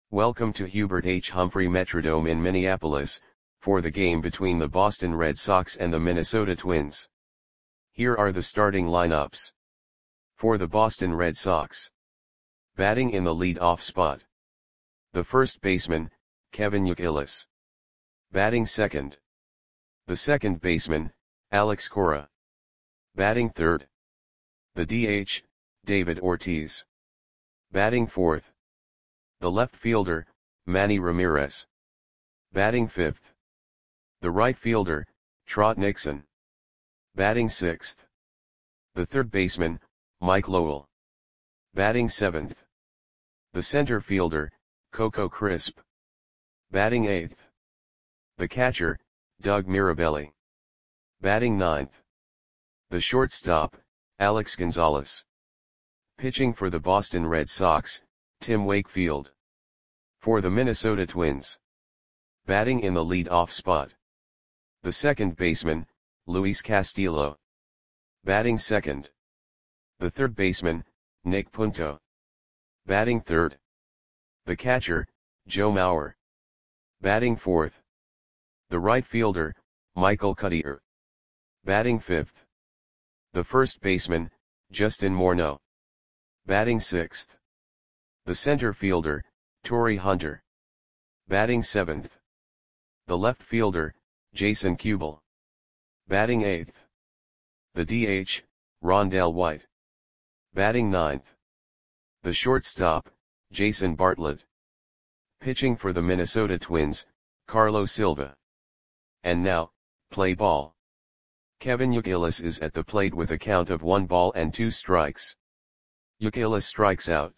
Welcome to Hubert H. Humphrey Metrodome in Minneapolis, for the game between the Boston Red Sox and the Minnesota Twins. Here are the starting lineups. For the Boston Red Sox. Batting in the lead-off spot. The first baseman, Kevin Youkilis. Batting second. The second baseman, Alex Cora. Batting third. The DH, David Ortiz. Batting fourth. The left fielder, Manny Ramirez. Batting fifth. The right fielder, Trot Nixon. Batting sixth. The third baseman, Mike Lowell. Batting seventh. The center fielder, Coco Crisp. Batting eighth. The catcher, Doug Mirabelli. Batting ninth. The shortstop, Alex Gonzalez. Pitching for the Boston Red Sox, Tim Wakefield. For the Minnesota Twins. Batting in the lead-off spot. The second baseman, Luis Castillo. Batting second. The third baseman, Nick Punto. Batting third. The catcher, Joe Mauer. Batting fourth. The right fielder, Michael Cuddyer. Batting fifth. The first baseman, Justin Morneau. Batting sixth. The center fielder, Torii Hunter. Batting seventh. The left fielder, Jason Kubel. Batting eighth. The DH, Rondell White. Batting ninth. The shortstop, Jason Bartlett. Pitching for the Minnesota Twins, Carlos Silva. And now, play ball. Kevin Youkilis is at the plate with a count of 1 ball and 2 strikes. Youkilis strikes out.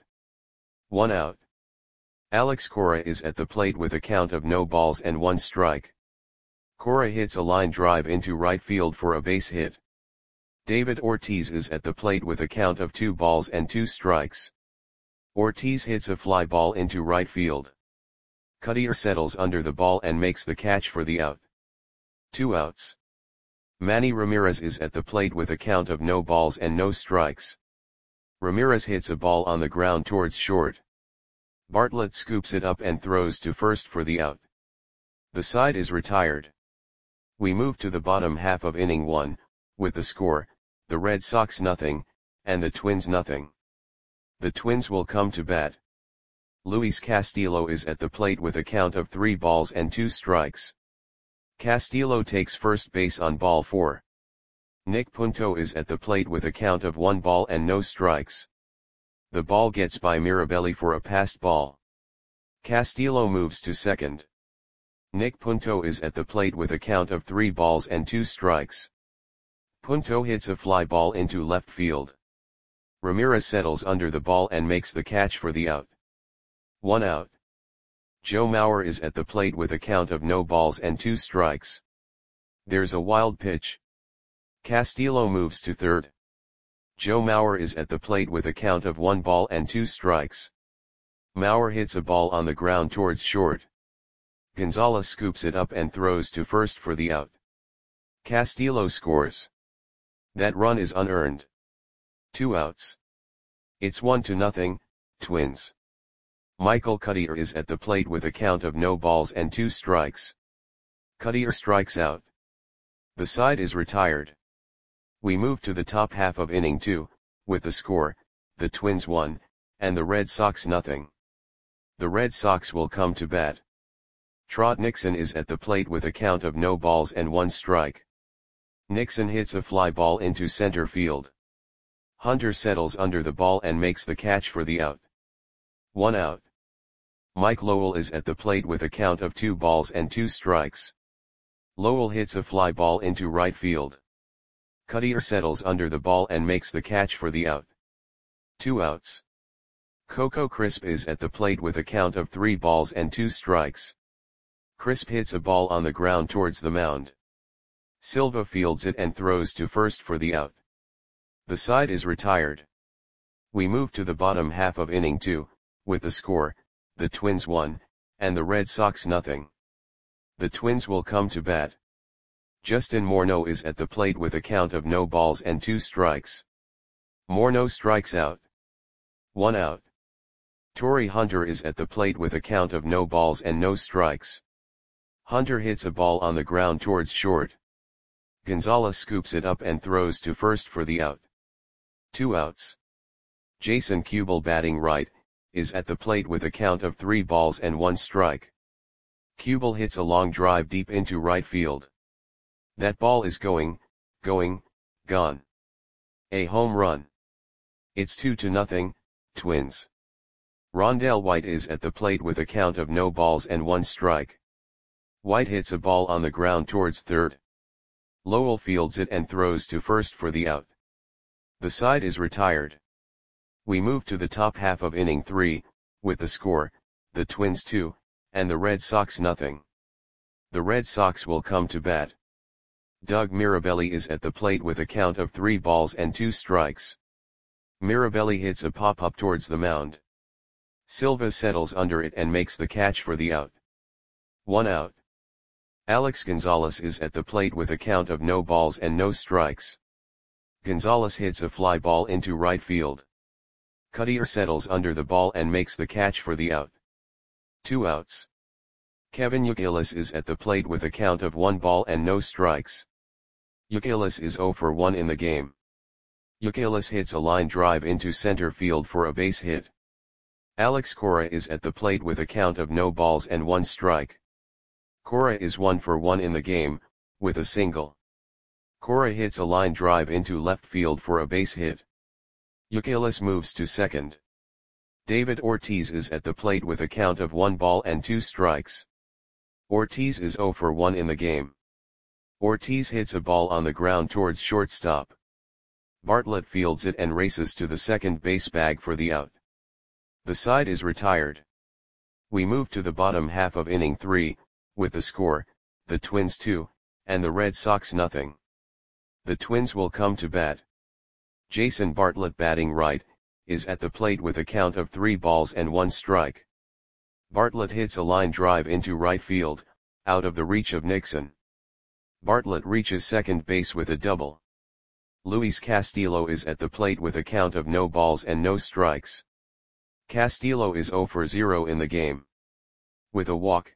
1 out. Alex Cora is at the plate with a count of no balls and 1 strike. Cora hits a line drive into right field for a base hit. David Ortiz is at the plate with a count of 2 balls and 2 strikes. Ortiz hits a fly ball into right field. Cuddyer settles under the ball and makes the catch for the out. 2 outs. Manny Ramirez is at the plate with a count of no balls and no strikes. Ramirez hits a ball on the ground towards short. Bartlett scoops it up and throws to first for the out. The side is retired. We move to the bottom half of inning 1, with the score, the Red Sox nothing, and the Twins nothing. The Twins will come to bat. Luis Castillo is at the plate with a count of 3 balls and 2 strikes. Castillo takes first base on ball 4. Nick Punto is at the plate with a count of 1 ball and no strikes. The ball gets by Mirabelli for a passed ball. Castillo moves to second. Nick Punto is at the plate with a count of 3 balls and 2 strikes. Punto hits a fly ball into left field. Ramirez settles under the ball and makes the catch for the out. 1 out. Joe Mauer is at the plate with a count of no balls and 2 strikes. There's a wild pitch. Castillo moves to third. Joe Mauer is at the plate with a count of 1 ball and 2 strikes. Mauer hits a ball on the ground towards short. Gonzalez scoops it up and throws to first for the out. Castillo scores. That run is unearned. 2 outs. It's 1-0, Twins. Michael Cuddyer is at the plate with a count of no balls and 2 strikes. Cuddyer strikes out. The side is retired. We move to the top half of inning 2, with the score, the Twins 1, and the Red Sox nothing. The Red Sox will come to bat. Trot Nixon is at the plate with a count of no balls and 1 strike. Nixon hits a fly ball into center field. Hunter settles under the ball and makes the catch for the out. 1 out. Mike Lowell is at the plate with a count of 2 balls and 2 strikes. Lowell hits a fly ball into right field. Cuddyer settles under the ball and makes the catch for the out. 2 outs. Coco Crisp is at the plate with a count of 3 balls and 2 strikes. Crisp hits a ball on the ground towards the mound. Silva fields it and throws to first for the out. The side is retired. We move to the bottom half of inning 2, with the score, the Twins 1, and the Red Sox nothing. The Twins will come to bat. Justin Morneau is at the plate with a count of no balls and 2 strikes. Morneau strikes out. 1 out. Torii Hunter is at the plate with a count of no balls and no strikes. Hunter hits a ball on the ground towards short. Gonzalez scoops it up and throws to first for the out. 2 outs. Jason Kubel, batting right, is at the plate with a count of 3 balls and 1 strike. Kubel hits a long drive deep into right field. That ball is gone. A home run. It's 2-0, Twins. Rondell White is at the plate with a count of no balls and 1 strike. White hits a ball on the ground towards third. Lowell fields it and throws to first for the out. The side is retired. We move to the top half of inning 3, with the score, the Twins 2, and the Red Sox nothing. The Red Sox will come to bat. Doug Mirabelli is at the plate with a count of 3 balls and 2 strikes. Mirabelli hits a pop-up towards the mound. Silva settles under it and makes the catch for the out. 1 out. Alex Gonzalez is at the plate with a count of no balls and no strikes. Gonzalez hits a fly ball into right field. Cutter settles under the ball and makes the catch for the out. 2 outs. Kevin Youkilis is at the plate with a count of 1 ball and no strikes. Youkilis is 0 for 1 in the game. Youkilis hits a line drive into center field for a base hit. Alex Cora is at the plate with a count of no balls and 1 strike. Cora is 1 for 1 in the game, with a single. Cora hits a line drive into left field for a base hit. Youkilis moves to second. David Ortiz is at the plate with a count of 1 ball and 2 strikes. Ortiz is 0 for 1 in the game. Ortiz hits a ball on the ground towards shortstop. Bartlett fields it and races to the second base bag for the out. The side is retired. We move to the bottom half of inning 3, with the score, the Twins 2, and the Red Sox nothing. The Twins will come to bat. Jason Bartlett, batting right, is at the plate with a count of 3 balls and 1 strike. Bartlett hits a line drive into right field, out of the reach of Nixon. Bartlett reaches second base with a double. Luis Castillo is at the plate with a count of no balls and no strikes. Castillo is 0 for 0 in the game. With a walk,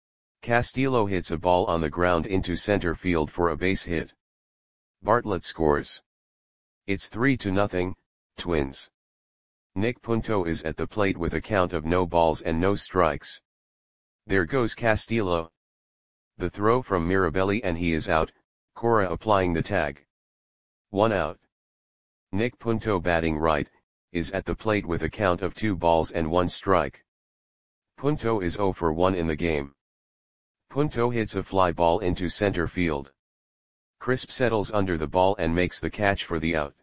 Castillo hits a ball on the ground into center field for a base hit. Bartlett scores. It's 3-0, Twins. Nick Punto is at the plate with a count of no balls and no strikes. There goes Castillo. The throw from Mirabelli and he is out, Cora applying the tag. 1 out. Nick Punto, batting right, is at the plate with a count of 2 balls and 1 strike. Punto is 0 for 1 in the game. Punto hits a fly ball into center field. Crisp settles under the ball and makes the catch for the out.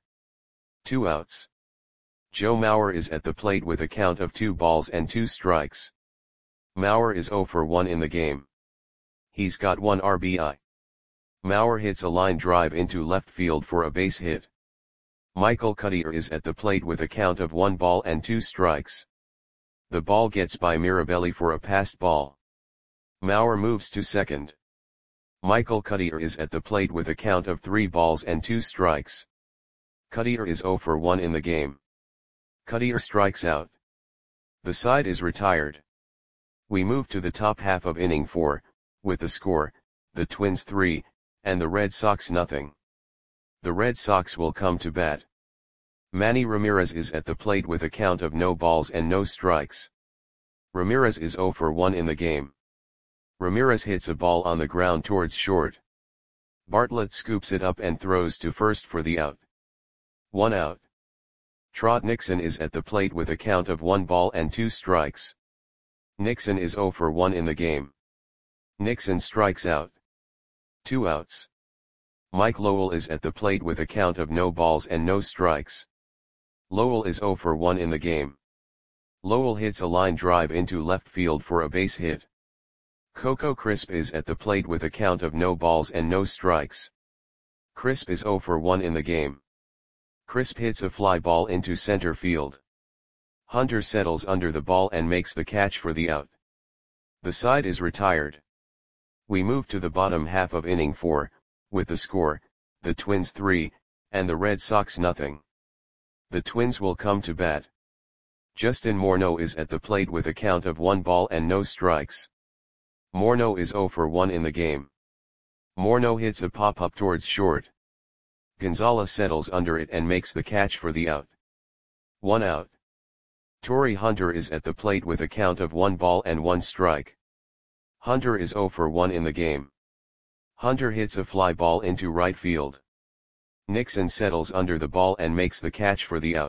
2 outs. Joe Mauer is at the plate with a count of 2 balls and 2 strikes. Mauer is 0 for 1 in the game. He's got 1 RBI. Mauer hits a line drive into left field for a base hit. Michael Cutter is at the plate with a count of 1 ball and 2 strikes. The ball gets by Mirabelli for a passed ball. Mauer moves to second. Michael Cutter is at the plate with a count of 3 balls and 2 strikes. Cutter is 0 for 1 in the game. Cutter strikes out. The side is retired. We move to the top half of inning 4, with the score, the Twins 3, and the Red Sox nothing. The Red Sox will come to bat. Manny Ramirez is at the plate with a count of no balls and no strikes. Ramirez is 0 for 1 in the game. Ramirez hits a ball on the ground towards short. Bartlett scoops it up and throws to first for the out. 1 out. Trot Nixon is at the plate with a count of 1 ball and 2 strikes. Nixon is 0 for 1 in the game. Nixon strikes out. 2 outs. Mike Lowell is at the plate with a count of no balls and no strikes. Lowell is 0 for 1 in the game. Lowell hits a line drive into left field for a base hit. Coco Crisp is at the plate with a count of no balls and no strikes. Crisp is 0 for 1 in the game. Crisp hits a fly ball into center field. Hunter settles under the ball and makes the catch for the out. The side is retired. We move to the bottom half of inning 4, with the score, the Twins 3, and the Red Sox nothing. The Twins will come to bat. Justin Morneau is at the plate with a count of 1 ball and no strikes. Morneau is 0 for 1 in the game. Morneau hits a pop-up towards short. Gonzalez settles under it and makes the catch for the out. 1 out. Torii Hunter is at the plate with a count of 1 ball and 1 strike. Hunter is 0 for 1 in the game. Hunter hits a fly ball into right field. Nixon settles under the ball and makes the catch for the out.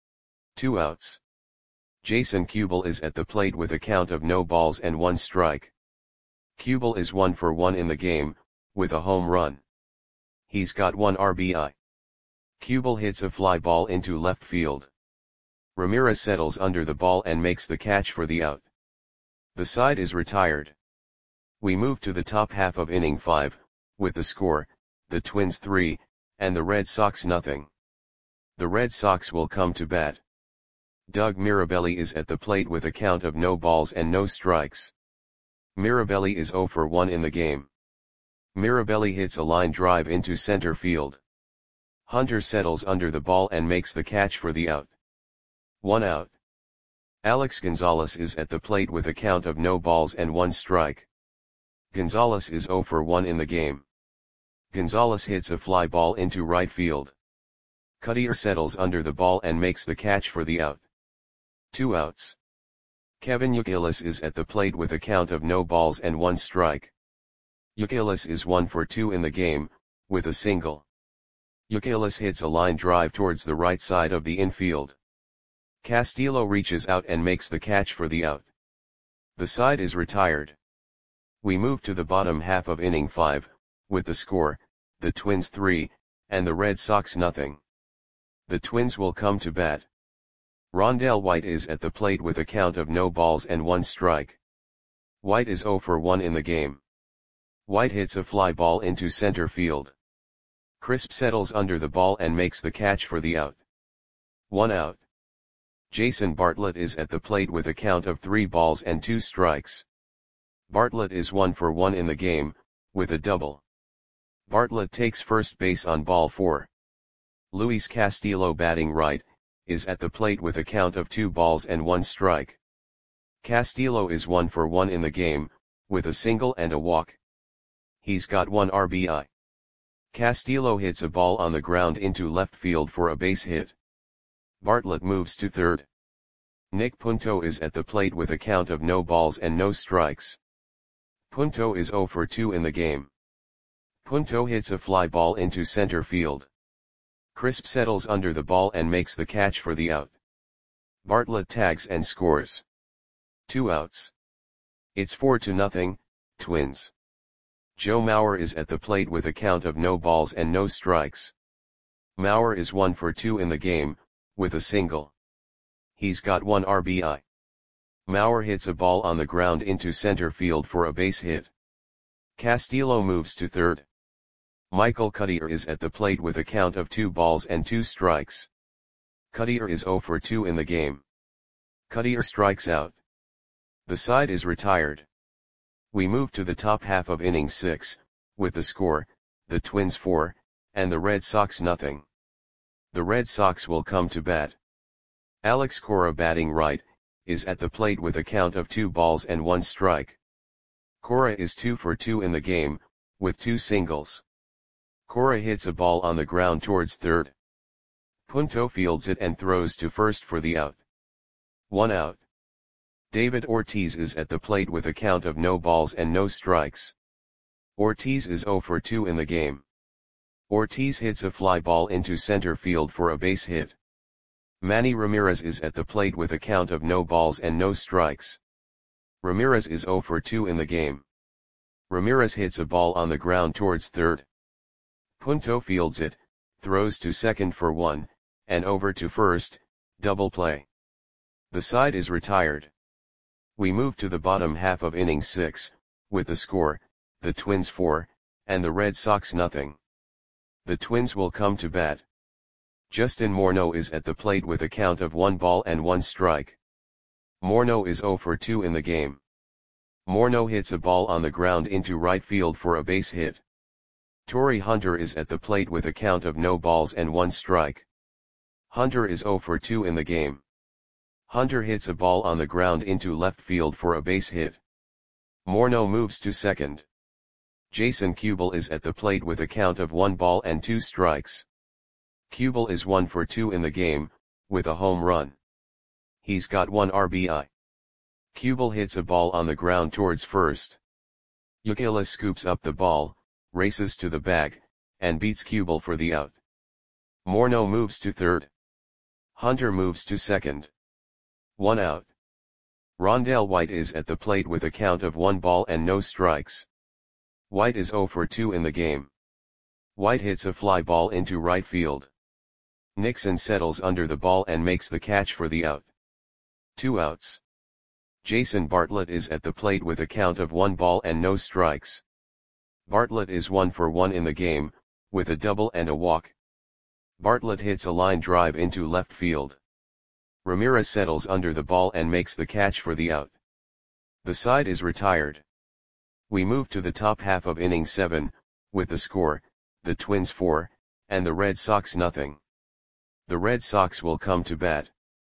2 outs. Jason Kubel is at the plate with a count of no balls and 1 strike. Kubel is 1 for 1 in the game, with a home run. He's got 1 RBI. Kubel hits a fly ball into left field. Ramirez settles under the ball and makes the catch for the out. The side is retired. We move to the top half of inning 5, with the score, the Twins 3, and the Red Sox nothing. The Red Sox will come to bat. Doug Mirabelli is at the plate with a count of no balls and no strikes. Mirabelli is 0 for 1 in the game. Mirabelli hits a line drive into center field. Hunter settles under the ball and makes the catch for the out. 1 out. Alex Gonzalez is at the plate with a count of no balls and 1 strike. Gonzalez is 0 for 1 in the game. Gonzalez hits a fly ball into right field. Cuddyer settles under the ball and makes the catch for the out. 2 outs. Kevin Youkilis is at the plate with a count of no balls and 1 strike. Youkilis is 1 for 2 in the game, with a single. Youkilis hits a line drive towards the right side of the infield. Castillo reaches out and makes the catch for the out. The side is retired. We move to the bottom half of inning 5, with the score, the Twins 3, and the Red Sox nothing. The Twins will come to bat. Rondell White is at the plate with a count of no balls and 1 strike. White is 0 for 1 in the game. White hits a fly ball into center field. Crisp settles under the ball and makes the catch for the out. 1 out. Jason Bartlett is at the plate with a count of 3 balls and 2 strikes. Bartlett is 1 for 1 in the game, with a double. Bartlett takes first base on ball 4. Luis Castillo, batting right, is at the plate with a count of 2 balls and 1 strike. Castillo is 1 for 1 in the game, with a single and a walk. He's got 1 RBI. Castillo hits a ball on the ground into left field for a base hit. Bartlett moves to third. Nick Punto is at the plate with a count of no balls and no strikes. Punto is 0 for 2 in the game. Punto hits a fly ball into center field. Crisp settles under the ball and makes the catch for the out. Bartlett tags and scores. 2 outs. It's 4-0, Twins. Joe Mauer is at the plate with a count of no balls and no strikes. Mauer is 1 for 2 in the game, with a single. He's got 1 RBI. Mauer hits a ball on the ground into center field for a base hit. Castillo moves to third. Michael Cuddyer is at the plate with a count of 2 balls and 2 strikes. Cuddyer is 0 for 2 in the game. Cuddyer strikes out. The side is retired. We move to the top half of inning 6, with the score, the Twins 4, and the Red Sox nothing. The Red Sox will come to bat. Alex Cora, batting right, is at the plate with a count of 2 balls and 1 strike. Cora is 2 for 2 in the game, with 2 singles. Cora hits a ball on the ground towards third. Punto fields it and throws to first for the out. 1 out. David Ortiz is at the plate with a count of no balls and no strikes. Ortiz is 0 for 2 in the game. Ortiz hits a fly ball into center field for a base hit. Manny Ramirez is at the plate with a count of no balls and no strikes. Ramirez is 0 for 2 in the game. Ramirez hits a ball on the ground towards third. Punto fields it, throws to second for 1, and over to first, double play. The side is retired. We move to the bottom half of inning 6, with the score, the Twins 4, and the Red Sox nothing. The Twins will come to bat. Justin Morneau is at the plate with a count of 1 ball and 1 strike. Morneau is 0 for 2 in the game. Morneau hits a ball on the ground into right field for a base hit. Torii Hunter is at the plate with a count of no balls and 1 strike. Hunter is 0 for 2 in the game. Hunter hits a ball on the ground into left field for a base hit. Morneau moves to second. Jason Kubel is at the plate with a count of 1 ball and 2 strikes. Kubel is 1 for 2 in the game, with a home run. He's got 1 RBI. Kubel hits a ball on the ground towards first. Youkilis scoops up the ball, races to the bag, and beats Kubel for the out. Morneau moves to third. Hunter moves to second. 1 out. Rondell White is at the plate with a count of 1 ball and no strikes. White is 0 for 2 in the game. White hits a fly ball into right field. Nixon settles under the ball and makes the catch for the out. 2 outs. Jason Bartlett is at the plate with a count of 1 ball and no strikes. Bartlett is 1 for 1 in the game, with a double and a walk. Bartlett hits a line drive into left field. Ramirez settles under the ball and makes the catch for the out. The side is retired. We move to the top half of inning 7, with the score, the Twins 4, and the Red Sox nothing. The Red Sox will come to bat.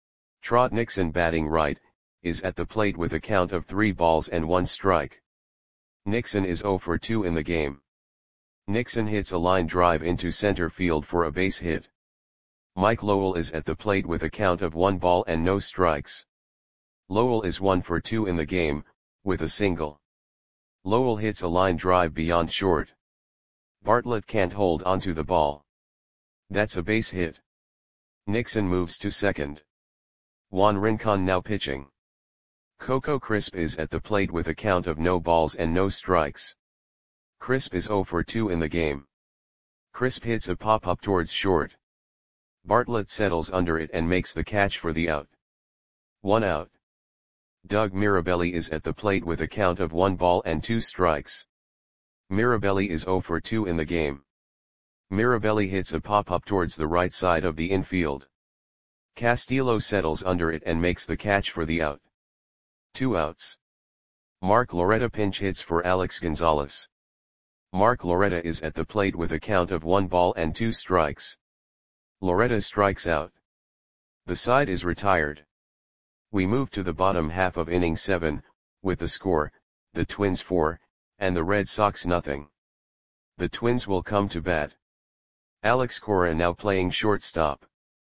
Trot Nixon, batting right, is at the plate with a count of 3 balls and 1 strike. Nixon is 0 for 2 in the game. Nixon hits a line drive into center field for a base hit. Mike Lowell is at the plate with a count of 1 ball and no strikes. Lowell is 1 for 2 in the game, with a single. Lowell hits a line drive beyond short. Bartlett can't hold onto the ball. That's a base hit. Nixon moves to second. Juan Rincon now pitching. Coco Crisp is at the plate with a count of no balls and no strikes. Crisp is 0 for 2 in the game. Crisp hits a pop-up towards short. Bartlett settles under it and makes the catch for the out. 1 out. Doug Mirabelli is at the plate with a count of 1 ball and 2 strikes. Mirabelli is 0 for 2 in the game. Mirabelli hits a pop-up towards the right side of the infield. Castillo settles under it and makes the catch for the out. 2 outs. Mark Loretta pinch hits for Alex Gonzalez. Mark Loretta is at the plate with a count of 1 ball and 2 strikes. Loretta strikes out. The side is retired. We move to the bottom half of inning 7, with the score, the Twins 4, and the Red Sox nothing. The Twins will come to bat. Alex Cora now playing shortstop.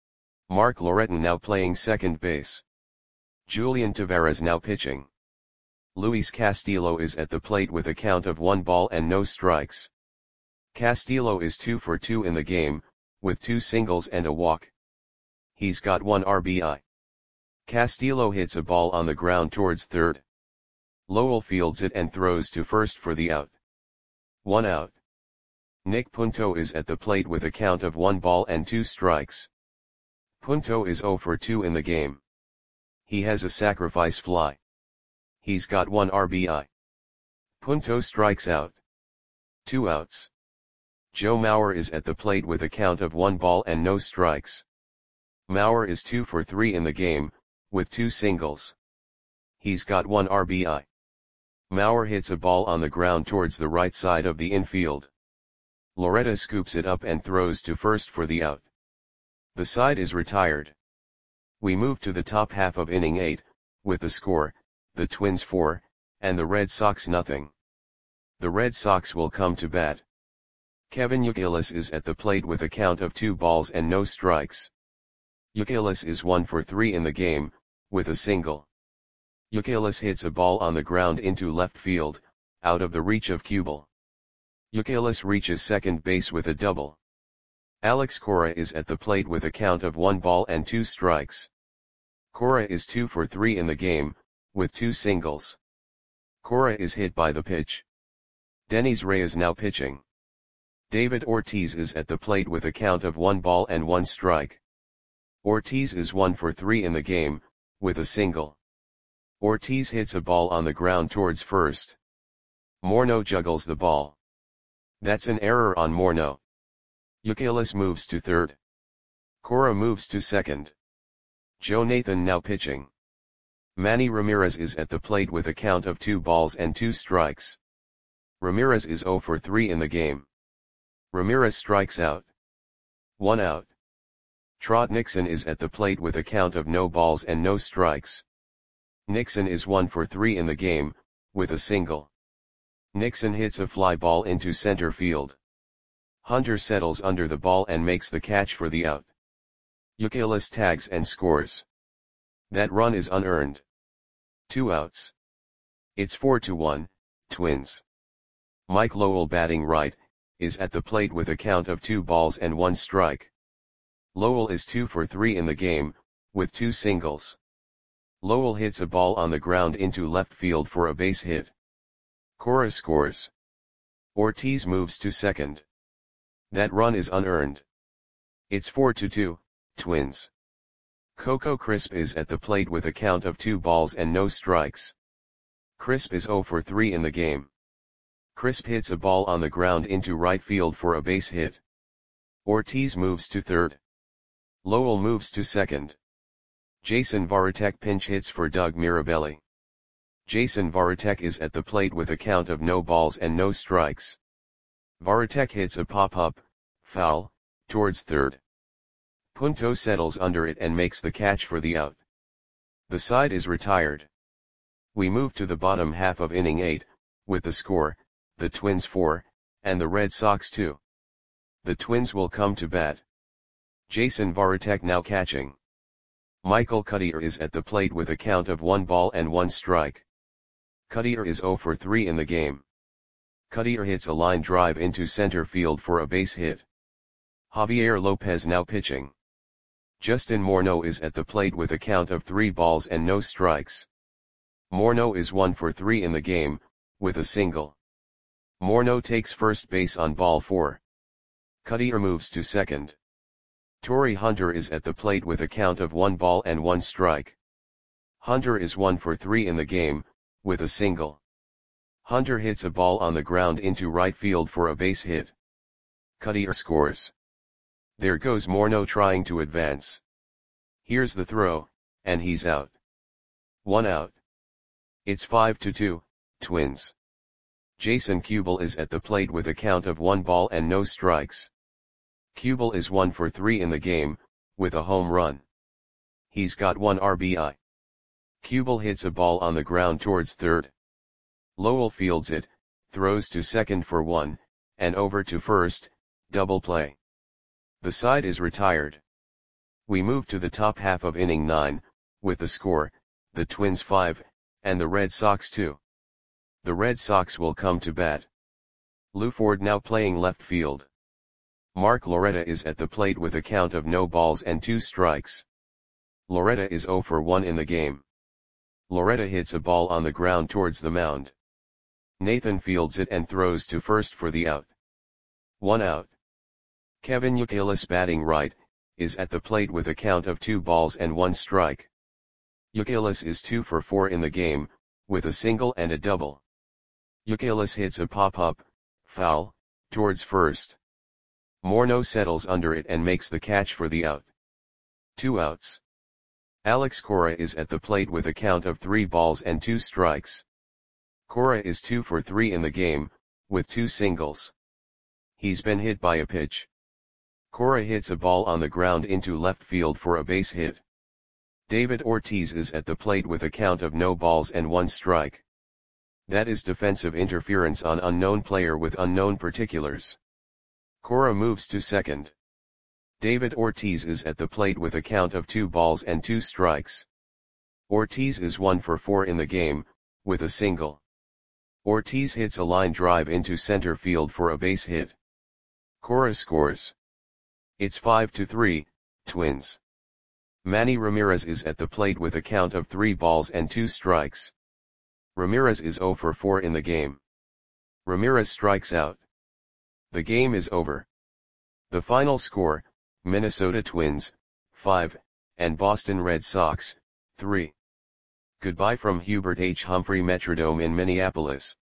Mark Loretta now playing second base. Julian Tavares now pitching. Luis Castillo is at the plate with a count of 1 ball and no strikes. Castillo is 2 for 2 in the game, with 2 singles and a walk. He's got 1 RBI. Castillo hits a ball on the ground towards third. Lowell fields it and throws to first for the out. 1 out. Nick Punto is at the plate with a count of 1 ball and 2 strikes. Punto is 0 for 2 in the game. He has a sacrifice fly. He's got 1 RBI. Punto strikes out. 2 outs. Joe Mauer is at the plate with a count of 1 ball and no strikes. Mauer is 2 for 3 in the game, with 2 singles. He's got 1 RBI. Mauer hits a ball on the ground towards the right side of the infield. Loretta scoops it up and throws to first for the out. The side is retired. We move to the top half of inning 8, with the score, the Twins 4, and the Red Sox nothing. The Red Sox will come to bat. Kevin Youkilis is at the plate with a count of 2 balls and no strikes. Youkilis is 1 for 3 in the game, with a single. Youkilis hits a ball on the ground into left field, out of the reach of Kubel. Youkilis reaches second base with a double. Alex Cora is at the plate with a count of 1 ball and 2 strikes. Cora is 2 for 3 in the game, with 2 singles. Cora is hit by the pitch. Denys Reyes now pitching. David Ortiz is at the plate with a count of 1 ball and 1 strike. Ortiz is 1 for 3 in the game, with a single. Ortiz hits a ball on the ground towards first. Morneau juggles the ball. That's an error on Morneau. Youkilis moves to third. Cora moves to second. Joe Nathan now pitching. Manny Ramirez is at the plate with a count of 2 balls and 2 strikes. Ramirez is 0 for 3 in the game. Ramirez strikes out. 1 out. Trot Nixon is at the plate with a count of no balls and no strikes. Nixon is 1 for 3 in the game, with a single. Nixon hits a fly ball into center field. Hunter settles under the ball and makes the catch for the out. Youkilis tags and scores. That run is unearned. 2 outs. It's 4-1, Twins. Mike Lowell, batting right, is at the plate with a count of 2 balls and 1 strike. Lowell is 2 for 3 in the game, with 2 singles. Lowell hits a ball on the ground into left field for a base hit. Cora scores. Ortiz moves to second. That run is unearned. It's 4-2, Twins. Coco Crisp is at the plate with a count of 2 balls and no strikes. Crisp is 0 for 3 in the game. Crisp hits a ball on the ground into right field for a base hit. Ortiz moves to third. Lowell moves to second. Jason Varitek pinch hits for Doug Mirabelli. Jason Varitek is at the plate with a count of no balls and no strikes. Varitek hits a pop-up, foul, towards third. Punto settles under it and makes the catch for the out. The side is retired. We move to the bottom half of inning 8, with the score, the Twins 4, and the Red Sox 2. The Twins will come to bat. Jason Varitek now catching. Michael Cuddyer is at the plate with a count of 1 ball and 1 strike. Cuddyer is 0 for 3 in the game. Cuddyer hits a line drive into center field for a base hit. Javier Lopez now pitching. Justin Morneau is at the plate with a count of 3 balls and no strikes. Morneau is 1 for 3 in the game, with a single. Morneau takes first base on ball 4. Cuddyer moves to second. Torii Hunter is at the plate with a count of 1 ball and 1 strike. Hunter is 1 for 3 in the game, with a single. Hunter hits a ball on the ground into right field for a base hit. Cuddyer scores. There goes Morneau trying to advance. Here's the throw, and he's out. 1 out. It's 5-2, Twins. Jason Kubel is at the plate with a count of 1 ball and no strikes. Kubel is 1 for 3 in the game, with a home run. He's got 1 RBI. Kubel hits a ball on the ground towards third. Lowell fields it, throws to second for 1, and over to first, double play. The side is retired. We move to the top half of inning 9, with the score, the Twins 5, and the Red Sox 2. The Red Sox will come to bat. Lou Ford now playing left field. Mark Loretta is at the plate with a count of no balls and 2 strikes. Loretta is 0 for 1 in the game. Loretta hits a ball on the ground towards the mound. Nathan fields it and throws to first for the out. 1 out. Kevin Youkilis, batting right, is at the plate with a count of 2 balls and 1 strike. Youkilis is 2 for 4 in the game, with a single and a double. Youkilis hits a pop-up, foul, towards first. Morneau settles under it and makes the catch for the out. 2 outs. Alex Cora is at the plate with a count of 3 balls and 2 strikes. Cora is 2 for 3 in the game, with 2 singles. He's been hit by a pitch. Cora hits a ball on the ground into left field for a base hit. David Ortiz is at the plate with a count of no balls and 1 strike. That is defensive interference on unknown player with unknown particulars. Cora moves to second. David Ortiz is at the plate with a count of 2 balls and 2 strikes. Ortiz is 1 for 4 in the game, with a single. Ortiz hits a line drive into center field for a base hit. Cora scores. It's 5-3, Twins. Manny Ramirez is at the plate with a count of 3 balls and 2 strikes. Ramirez is 0 for 4 in the game. Ramirez strikes out. The game is over. The final score, Minnesota Twins, 5, and Boston Red Sox, 3. Goodbye from Hubert H. Humphrey Metrodome in Minneapolis.